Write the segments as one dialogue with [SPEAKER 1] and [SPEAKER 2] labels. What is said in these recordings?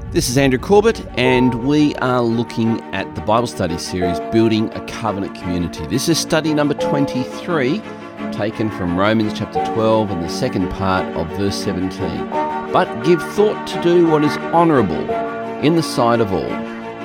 [SPEAKER 1] This is Andrew Corbett, and we are looking at the Bible study series, Building a Covenant Community. This is study number 23, taken from Romans chapter 12 and the second part of verse 17. But give thought to do what is honourable in the sight of all.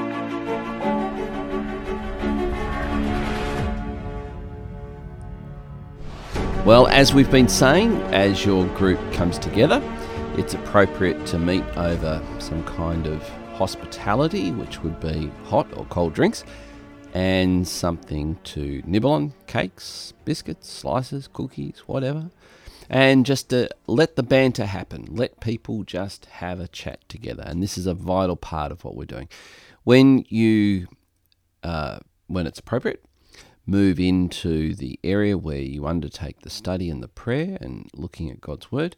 [SPEAKER 1] Well, as we've been saying, as your group comes together, it's appropriate to meet over some kind of hospitality, which would be hot or cold drinks, and something to nibble on, cakes, biscuits, slices, cookies, whatever, and just to let the banter happen. Let people just have a chat together, and this is a vital part of what we're doing. When it's appropriate, move into the area where you undertake the study and the prayer and looking at God's Word,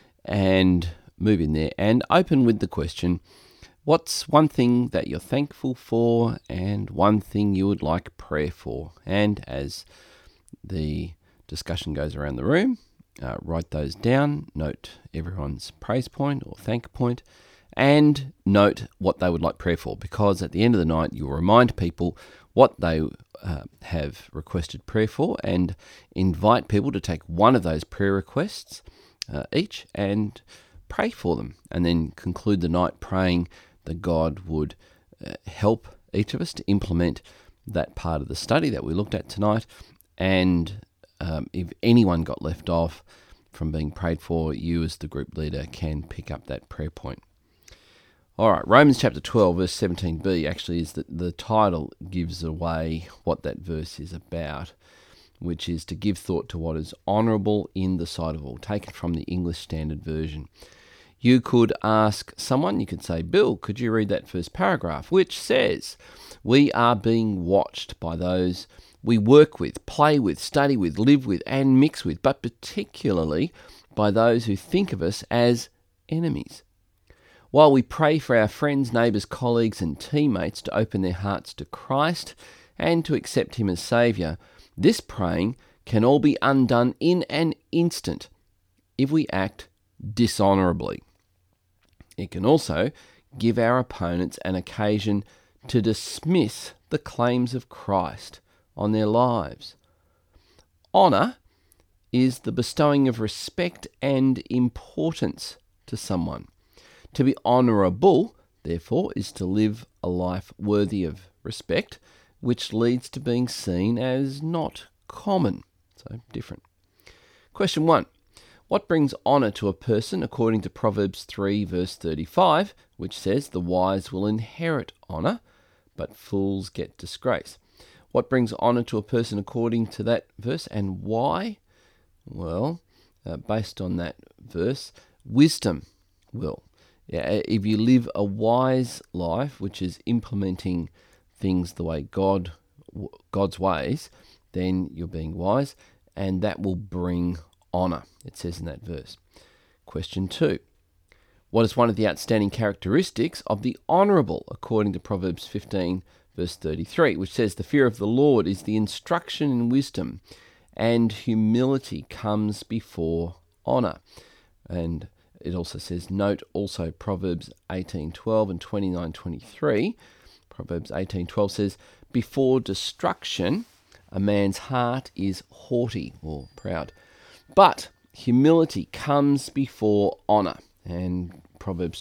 [SPEAKER 1] and move in there and open with the question, what's one thing that you're thankful for and one thing you would like prayer for? And as the discussion goes around the room, write those down, note everyone's praise point or thank point, and note what they would like prayer for, because at the end of the night you'll remind people what they have requested prayer for and invite people to take one of those prayer requests each and pray for them, and then conclude the night praying that God would help each of us to implement that part of the study that we looked at tonight, and if anyone got left off from being prayed for, you as the group leader can pick up that prayer point. All right, Romans chapter 12, verse 17b actually is that the title gives away what that verse is about, which is to give thought to what is honourable in the sight of all, taken from the English Standard Version. You could ask someone, you could say, Bill, could you read that first paragraph, which says, we are being watched by those we work with, play with, study with, live with, and mix with, but particularly by those who think of us as enemies. While we pray for our friends, neighbours, colleagues, and teammates to open their hearts to Christ and to accept Him as Saviour, this praying can all be undone in an instant if we act dishonourably. It can also give our opponents an occasion to dismiss the claims of Christ on their lives. Honour is the bestowing of respect and importance to someone. To be honourable, therefore, is to live a life worthy of respect, which leads to being seen as not common, so different. Question 1. What brings honour to a person according to Proverbs 3 verse 35, which says, the wise will inherit honour, but fools get disgrace? What brings honour to a person according to that verse, and why? Well, based on that verse, wisdom will. If you live a wise life, which is implementing things the way God's ways, then you're being wise, and that will bring honour, it says in that verse. Question 2. What is one of the outstanding characteristics of the honourable, according to Proverbs 15, verse 33, which says, the fear of the Lord is the instruction in wisdom, and humility comes before honour. And it also says, note also Proverbs 18:12 and 29:23. Proverbs 18:12 says, before destruction, a man's heart is haughty or proud, but humility comes before honour. And Proverbs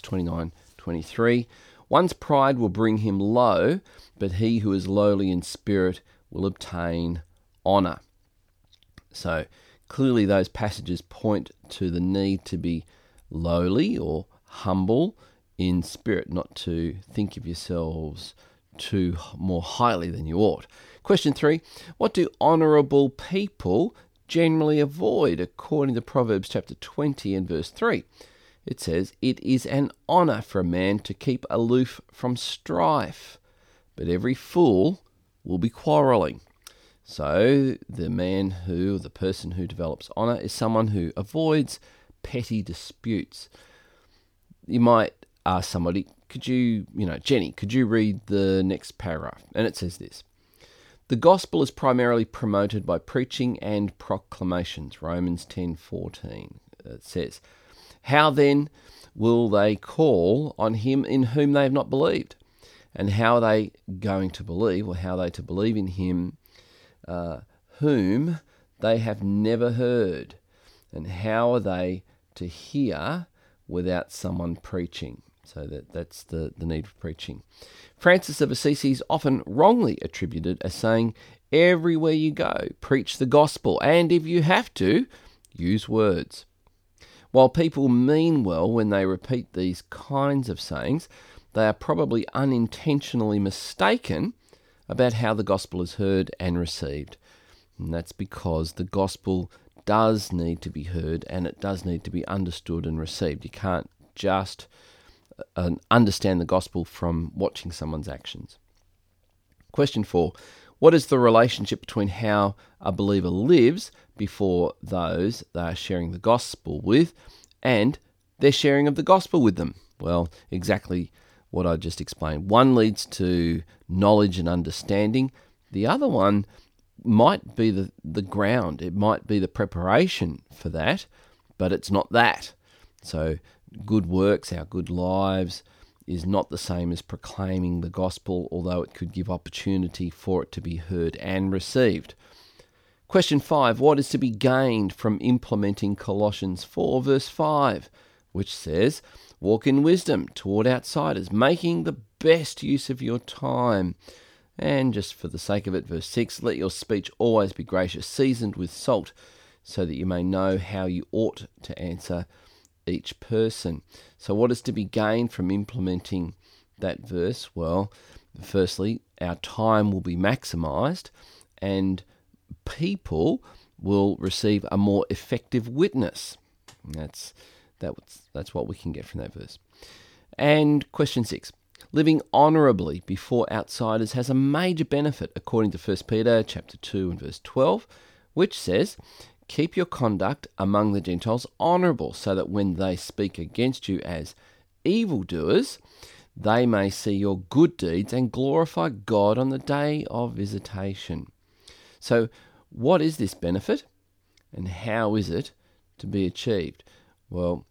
[SPEAKER 1] 29:23, one's pride will bring him low, but he who is lowly in spirit will obtain honour. So clearly those passages point to the need to be lowly or humble in spirit, not to think of yourselves too more highly than you ought. Question 3, what do honourable people generally avoid according to Proverbs chapter 20 and verse 3? It says, it is an honour for a man to keep aloof from strife, but every fool will be quarrelling. So the person who develops honour is someone who avoids petty disputes. You might ask somebody, Jenny, could you read the next paragraph? And it says this: the gospel is primarily promoted by preaching and proclamations. Romans 10:14. It says, how then will they call on him in whom they have not believed? And how are they going to believe, or how are they to believe in him whom they have never heard? And how are they to hear without someone preaching? So that's the need of preaching. Francis of Assisi is often wrongly attributed as saying, everywhere you go, preach the gospel, and if you have to, use words. While people mean well when they repeat these kinds of sayings, they are probably unintentionally mistaken about how the gospel is heard and received. And that's because the gospel does need to be heard and it does need to be understood and received. You can't just understand the gospel from watching someone's actions. Question 4. What is the relationship between how a believer lives before those they are sharing the gospel with and their sharing of the gospel with them? Well, exactly what I just explained. One leads to knowledge and understanding. The other one might be the ground. It might be the preparation for that, but it's not that. So good works, our good lives, is not the same as proclaiming the gospel, although it could give opportunity for it to be heard and received. Question 5. What is to be gained from implementing Colossians 4 verse 5, which says, walk in wisdom toward outsiders, making the best use of your time. And just for the sake of it, verse 6, let your speech always be gracious, seasoned with salt, so that you may know how you ought to answer each person. So what is to be gained from implementing that verse? Well, firstly, our time will be maximized and people will receive a more effective witness. That's what we can get from that verse. And question 6. Living honourably before outsiders has a major benefit according to 1 Peter chapter 2 and verse 12, which says, keep your conduct among the Gentiles honourable, so that when they speak against you as evildoers, they may see your good deeds and glorify God on the day of visitation. So what is this benefit and how is it to be achieved? Well,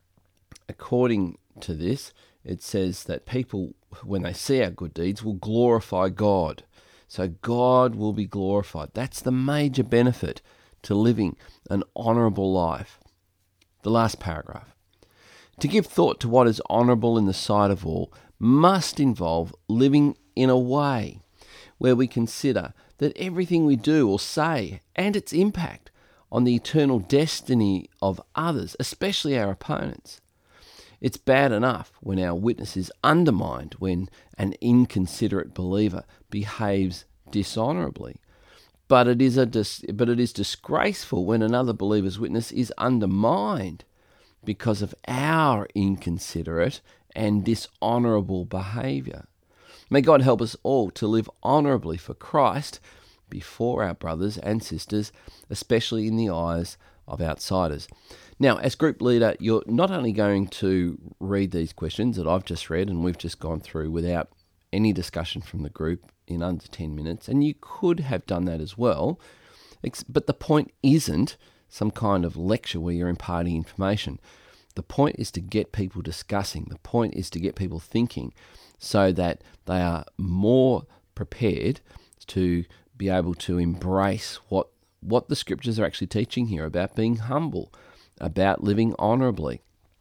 [SPEAKER 1] according to this, it says that people, when they see our good deeds, will glorify God. So God will be glorified. That's the major benefit to living an honourable life. The last paragraph. To give thought to what is honourable in the sight of all must involve living in a way where we consider that everything we do or say and its impact on the eternal destiny of others, especially our opponents. It's bad enough when our witness is undermined, when an inconsiderate believer behaves dishonourably. But it is disgraceful when another believer's witness is undermined because of our inconsiderate and dishonourable behaviour. May God help us all to live honourably for Christ before our brothers and sisters, especially in the eyes of outsiders. Now, as group leader, you're not only going to read these questions that I've just read and we've just gone through without any discussion from the group in under 10 minutes, and you could have done that as well, but the point isn't some kind of lecture where you're imparting information. The point is to get people discussing. The point is to get people thinking so that they are more prepared to be able to embrace what the scriptures are actually teaching here about being humble, about living honourably.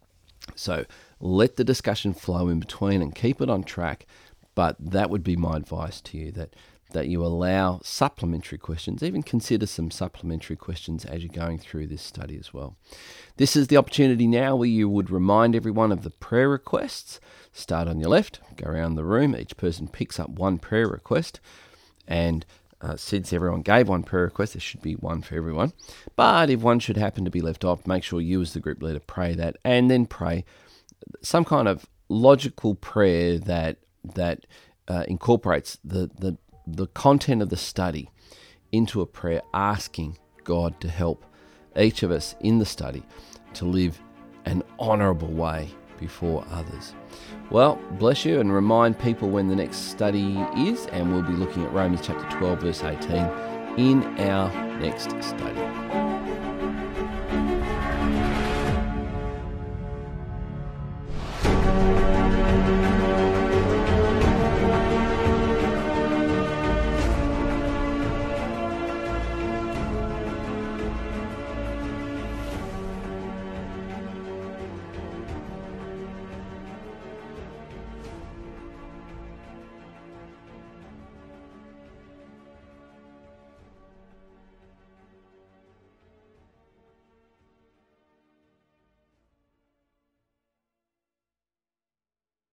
[SPEAKER 1] So let the discussion flow in between and keep it on track, but that would be my advice to you, that you allow supplementary questions, even consider some supplementary questions as you're going through this study as well. This is the opportunity now where you would remind everyone of the prayer requests. Start on your left, go around the room, each person picks up one prayer request, and since everyone gave one prayer request, there should be one for everyone. But if one should happen to be left off, make sure you as the group leader pray that, and then pray some kind of logical prayer that incorporates the content of the study into a prayer, asking God to help each of us in the study to live an honourable way before others. Well, bless you, and remind people when the next study is, and we'll be looking at Romans chapter 12 verse 18 in our next study.